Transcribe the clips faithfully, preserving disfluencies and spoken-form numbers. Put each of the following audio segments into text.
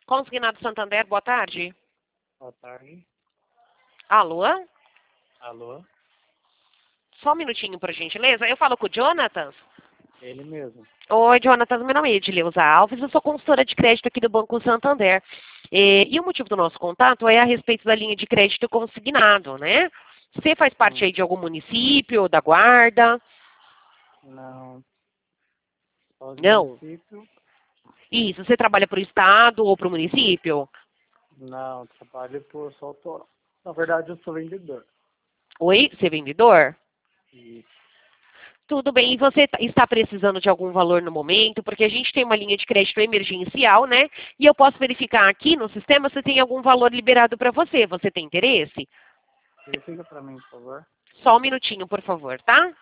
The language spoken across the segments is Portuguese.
Consignado Santander, boa tarde. Boa tarde. Alô? Alô? Só um minutinho, por gentileza. Eu falo com o Jonatas? Ele mesmo. Oi, Jonatas. Meu nome é Edileuza Alves. Eu sou consultora de crédito aqui do Banco Santander. E, e o motivo do nosso contato é a respeito da linha de crédito consignado, né? Você faz parte Hum. aí de algum município, da guarda? Não. Só do Não. município? Isso. Você trabalha para o estado ou para o município? Não, trabalho por só tô... Na verdade, eu sou vendedor. Oi? Você é vendedor? E Tudo bem. E você tá- está precisando de algum valor no momento? Porque a gente tem uma linha de crédito emergencial, né? E eu posso verificar aqui no sistema se tem algum valor liberado para você. Você tem interesse? verifica para mim, por favor. Só um minutinho, por favor, tá?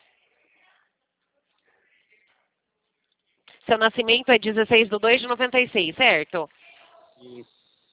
Seu nascimento é dezesseis de dois de noventa e seis, certo? E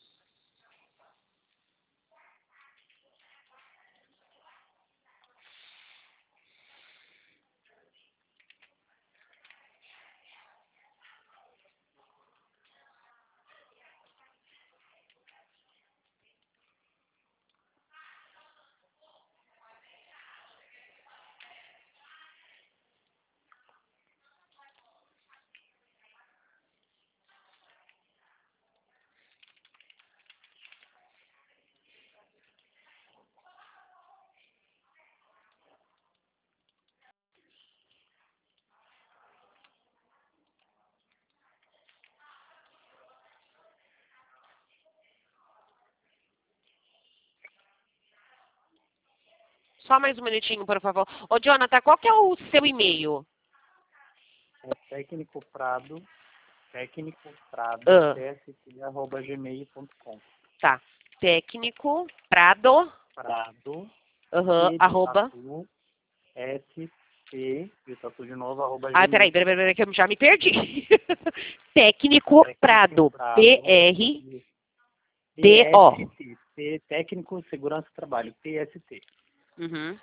Só mais um minutinho, por favor. Ô, Jonathan, qual que é o seu e-mail? é técnico prado, técnico prado, Ah, tst, arroba gmail ponto com. tá. Técnico, Prado, Prado, aham, T de arroba. tatu, S, T, de tatu de novo, arroba Ah, gmail peraí, peraí, ponto com. peraí, que eu já me perdi. Técnico Técnico Prado, Prado, P R D O. T S T, T, Técnico Segurança do Trabalho, T S T, Uhum.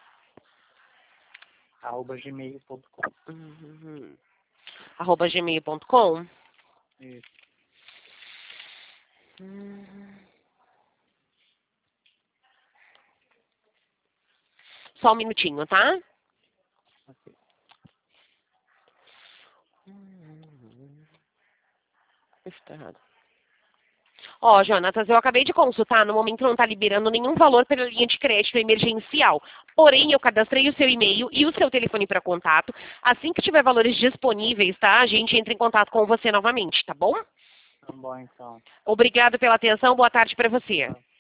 arroba gmail ponto com. Uhum. Arroba gmail ponto com. Isso. Uhum. Só um minutinho, tá? Ok. Uhum. Isso tá errado. Ó, Jonatas, eu acabei de consultar, no momento não está liberando nenhum valor pela linha de crédito emergencial. Porém, eu cadastrei o seu e-mail e o seu telefone para contato. Assim que tiver valores disponíveis, tá? A gente entra em contato com você novamente, tá bom? Tá bom, então. Obrigado pela atenção, boa tarde para você. Tá.